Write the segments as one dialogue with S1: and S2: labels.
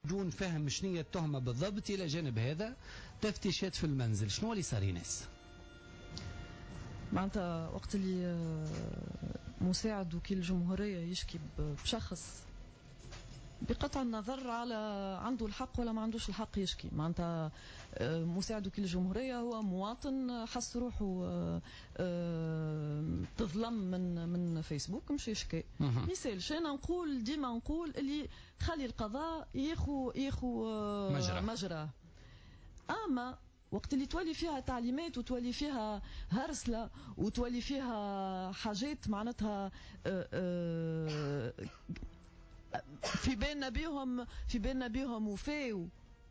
S1: دون فهم شنو التهمة بالضبط. إلى جانب هذا تفتيشات في المنزل، شنو اللي صار يناس؟
S2: معناتها وقت اللي مساعد وكيل الجمهورية يشكي بشخص بقطع النظر على عنده الحق ولا ما عندوش الحق يشكي، معناتها مساعد وكيل الجمهورية هو مواطن حس روحه تظلم من فيسبوك مش يشكي. مثالش أنا نقول ديما نقول اللي خلي القضاء ياخو مجرى. أما وقت اللي تولي فيها تعليمات وتولي فيها هرسلة وتولي فيها حاجات معناتها في بيننا بيهم وفاو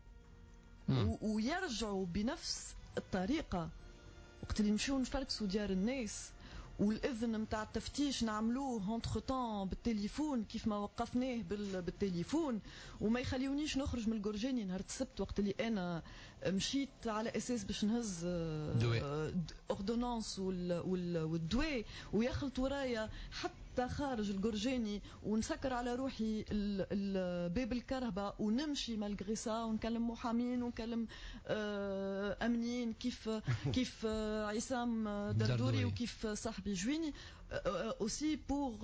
S2: ويرجعوا بنفس الطريقة وقت اللي نمشيو نفركسوا ديار الناس والإذن متاع التفتيش نعملوه entre temps بالتليفون كيف ما وقفناه بالتليفون وما يخليونيش نخرج من الجورجاني نهار السبت وقت اللي أنا مشيت على أساس باش نهز أوردونانس والدواء ويخلط ورايا حتى خارج الجورجاني ونسكر على روحي باب الكرهبة ونمشي مالغري سا ونكلم محامين ونكلم أمنيين كيف عصام دردوري وكيف صاحبي جويني aussi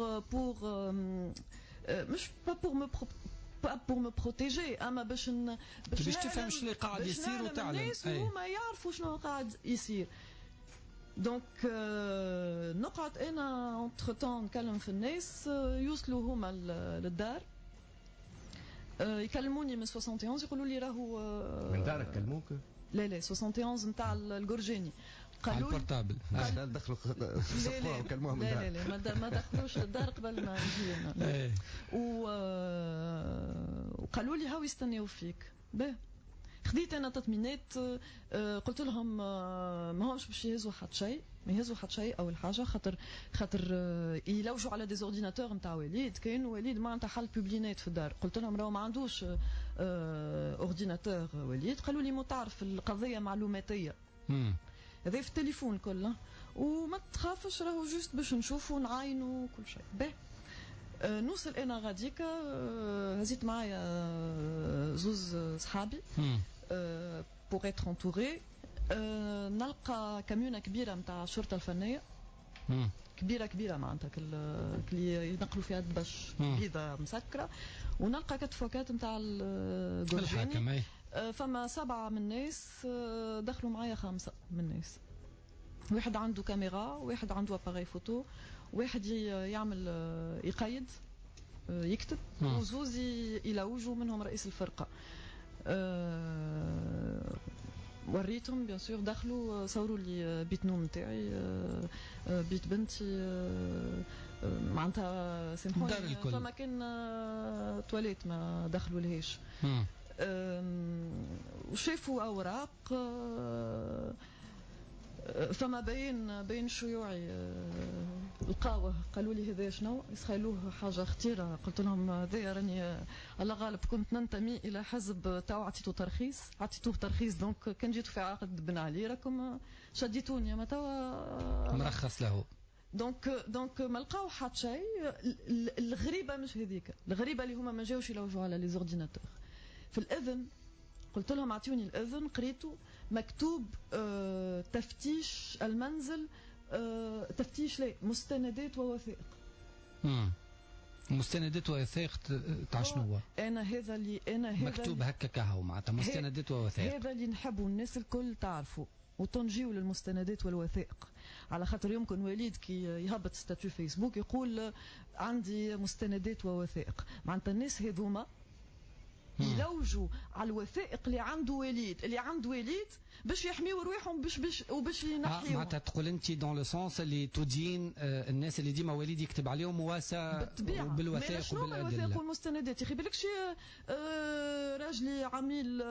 S2: مش pas pour me protéger اما باش
S1: تفهم شنو اللي قاعد يصير وتعلم
S2: الناس وهما يعرفوا شنو قاعد يصير. دونك نقعد انا اونتر تون نكلم في الناس يوصلوا هما للدار يكلموني من 71 يقولوا لي راهو
S3: من دارك كلموك؟
S2: لا 71 نتاع الجورجاني قالوا
S1: البورتابل
S3: دخلوا صفوها وكلموها من دار.
S2: لا ما دخلوش للدار قبل ما نجي وقالوا لي هاو يستناو فيك. باهي خديت انا تطمينات قلت لهم ما همش باش يهزوا حد شيء ما يهزوا حد شيء اول حاجه خاطر يلوجوا على دي اورديناتور نتاع وليد كاين وليد معناتها حل بوبلينات في الدار. قلت لهم راهو ما عندوش اورديناتور وليد. قالوا لي متعرف القضيه معلوماتيه هذا في التليفون كله وما تخافش راهو جوست باش نشوفوا نعاينوا كل شيء. باهي نوصل انا غاديكا هزيت معايا زوز صحابي pour être entouré نلقى كاميونه كبيره نتاع الشرطه الفنيه كبيره معناتها اللي ينقلوا فيها الدبش بيضه مسكره ونلقى كتفوكات نتاع الجورجاني فما 7 من الناس دخلوا معايا 5 من الناس. واحد عنده كاميرا واحد عنده اباغي فوتو واحد يعمل يقيد يكتب وزوز يلوجوا منهم رئيس الفرقه. وريتهم بيان سور دخلوا صوروا لي بيت نوم نتاعي بيت بنتي معناتها سامحوني فما كان تواليت ما دخلوا لهاش وشافوا اوراق فما بين شيوعي القاوه قالوا لي هذا شنو يسخيلوه حاجه خطيره. قلت لهم هذا راني الله غالب كنت ننتمي الى حزب تاع عطيتوه ترخيص دونك كان جيتوا في عقد بن علي راكم شديتوني ما توا
S1: مرخص له.
S2: دونك ما لقاو حتى شيء. الغريبه مش هذيك الغريبه اللي هما ما جاوش يلوجوا على لي زورديناتور في الاذن. قلت لهم اعطوني الاذن قريته مكتوب تفتيش المنزل تفتيش لا مستندات ووثائق.
S1: مستندات ووثائق تاع شنو؟
S2: انا هذا
S1: مكتوب هكا كهو معناتها مستندات ووثائق.
S2: هذا اللي نحبوا الناس الكل تعرفوا وتنجيو للمستندات والوثائق على خاطر يمكن وليد كي يهبط ستاتيو فيسبوك يقول عندي مستندات ووثائق. معناتها الناس هذوما يلوجوا على الوثائق اللي عنده وليد باش يحميوا روحهم باش ينحيوا.
S1: معناتها تقول انت دون لو سونس اللي تدين الناس اللي ديما وليد يكتب عليهم مواساه بالوثائق وبالادله.
S2: الوثائق والمستندات يا اخي بالكش راجلي عميل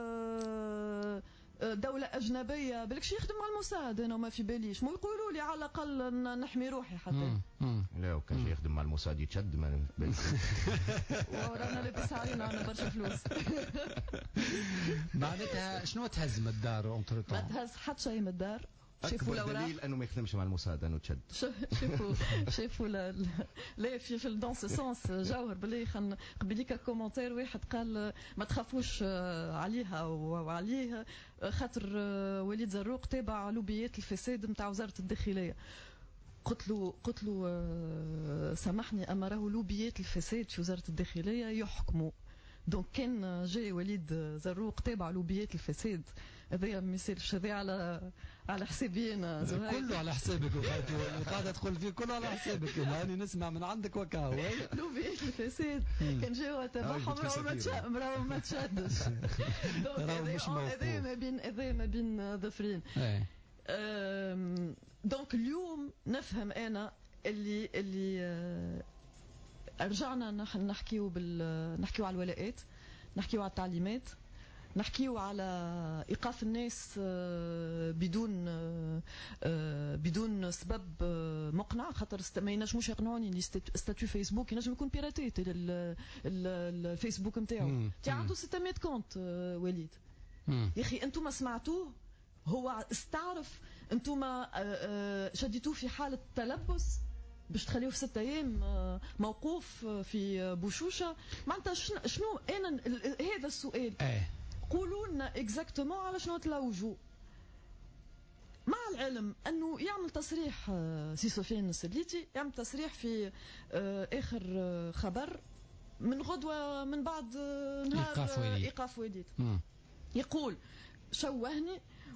S2: دولة أجنبية بالكش يخدم على الموساد أنا وما في باليش مو يقولوا لي على الأقل نحمي روحي حتى
S3: لا وكان يخدم مع الموساد يتشد ما
S2: ورانا لبس علينا أنا برشا فلوس.
S1: معناتها شنو تهز من الدار؟
S2: ما تهز حتى شيء من الدار شافوا الاوراق.
S3: دليل انه ما يخدمش مع الموساد انه تشد.
S2: شافوا لا في دون سو سونس جوهر بالله قبليك كومونتير واحد قال ما تخافوش عليها وعليه خاطر وليد زروق تابع لوبيات الفساد نتاع وزاره الداخليه. قلت له سامحني اما راهو لوبيات الفساد في وزاره الداخليه يحكموا. دونك كان جاي وليد زروق تابع لوبيات الفساد هذا ما يصيرش، هذا على حسابي انا
S1: كله على حسابك وقاعده تقول فيه كله على حسابك. هاني نسمع من عندك وكاهو
S2: لوبيات الفساد كان جاوا تبعهم راهو ما تشدش. هذا ما بين ظفرين. دونك اليوم نفهم انا اللي رجعنا نحكيو نحكيو على الولاءات، نحكيو على التعليمات، نحكيو على ايقاف الناس بدون سبب مقنع، خاطر ما ينجموش يقنعوني ستاتيو فيسبوك ينجم يكون بيراتي الفيسبوك نتاعو. تي عنده 600 كونت وليد يا اخي انتم ما سمعتوه، هو استعرف انتم شديتوه في حاله تلبس باش تخليوه في 6 أيام موقوف في بوشوشه. معناتها شنو انا هذا السؤال قولوا لنا اكزاكتومون على شنو تلوجوا، مع العلم انه يعمل تصريح سي سفيان السليتي يعمل تصريح في اخر خبر من غدوه من بعد نهار ايقاف وليد يقول شوهني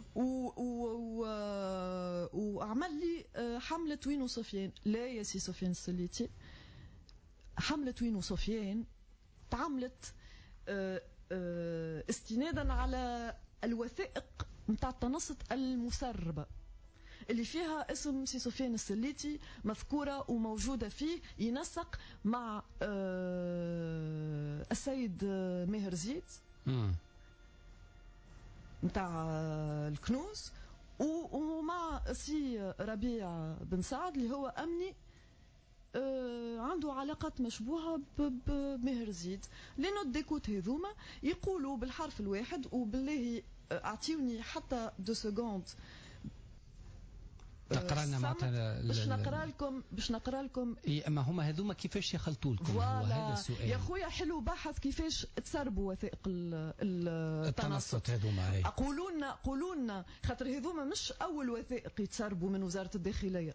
S2: وعمل لي حملة وينو سفيان. لا يا سي سفيان السليتي، حملة وينو سفيان تعملت استنادا على الوثائق متاع التنصت المسربة اللي فيها اسم سي سفيان السليتي مذكورة وموجودة فيه، ينسق مع السيد ماهر زيد متاع الكنوز ومع سي ربيع بن سعد اللي هو أمني عنده علاقات مشبوهة بماهر زيد. لأنه الديكوت هذوما يقولوا بالحرف الواحد، وبالله أعطيوني حتى 2 سكوند
S1: تقرانا معناتها
S2: باش نقرا لكم
S1: اما هما هذوما كيفاش يخلطوا لكم؟ هو هذا السؤال
S2: يا خويا. حلو بحث كيفاش تسربوا وثائق التنصت
S1: هذوما.
S2: قولوا لنا خاطر هذوما مش اول وثائق يتسربوا من وزاره الداخليه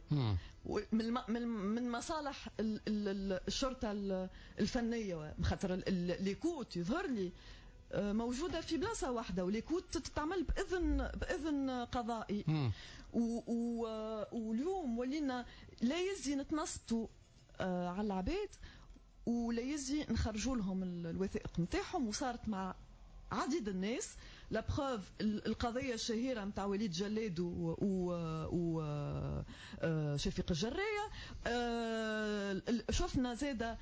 S2: من مصالح الشرطه الفنيه، خاطر ليكوت يظهر لي موجوده في بلاصه واحده، وليكوت تتعمل باذن قضائي. واليوم ولينا لا يزي نتنصتوا على العباد ولا يزي نخرجوا لهم الوثائق نتاعهم. وصارت مع عديد الناس لا بروف القضيه الشهيره نتاع وليد جلاد و شفيق الجريه. شفنا زاده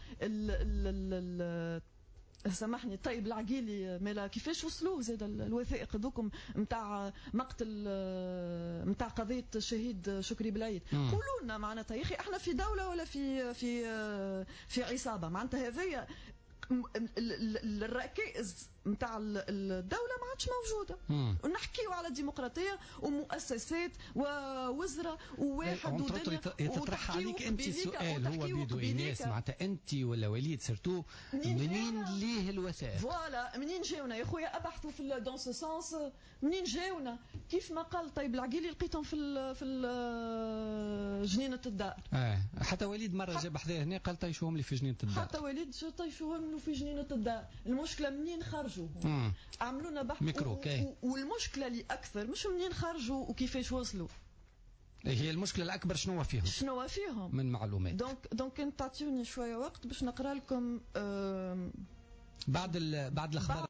S2: سامحني طيب العقيلي مالا كيفاش وصلوه زاد الوثائق ذوكم نتاع مقتل نتاع قضيه الشهيد شكري بلعيد. قولوا لنا معناتها يا اخي احنا في دوله ولا في عصابه؟ معناتها هذيا الركائز نتاع الدوله ما عادش موجوده. ونحكيوا على ديمقراطيه ومؤسسات ووزراء وواحد ودنيا.
S1: يتطرح عليك انت السؤال هو بيدو ايناس معناتها انت ولا وليد سرتو منين ليه الوثائق؟
S2: فوالا منين جاونا يا خويا؟ ابحثوا في دون سو سونس منين جاونا. كيف ما قال طيب العقيلي لقيتهم في جنينه الدار.
S1: حتى وليد مره جاب حذاه هنا قال طيشوهم لي في جنينه الدار.
S2: حتى وليد طيشوهم في جنينه الدار. المشكله منين خرجوا؟ عملوا لنا بحث والمشكله اللي اكثر مش منين خرجوا وكيفاش وصلوا.
S1: هي المشكله الاكبر شنو فيهم من معلومات.
S2: دونك انت تعطيوني شويه وقت باش نقرا لكم
S1: بعد الاخبار